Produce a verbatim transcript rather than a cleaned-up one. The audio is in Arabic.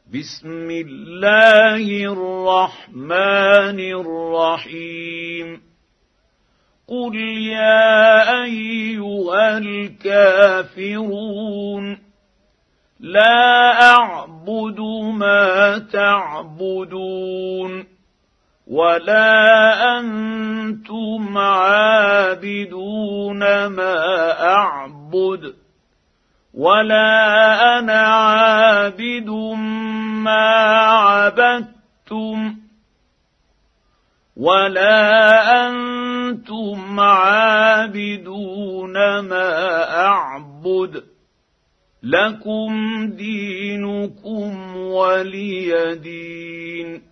بسم الله الرحمن الرحيم قل يا ايها الكافرون لا اعبد ما تعبدون ولا انتم عابدون ما اعبد ولا انا عابد ما عبدتم ولا انتم عابدون ما اعبد لكم دينكم ولي دين.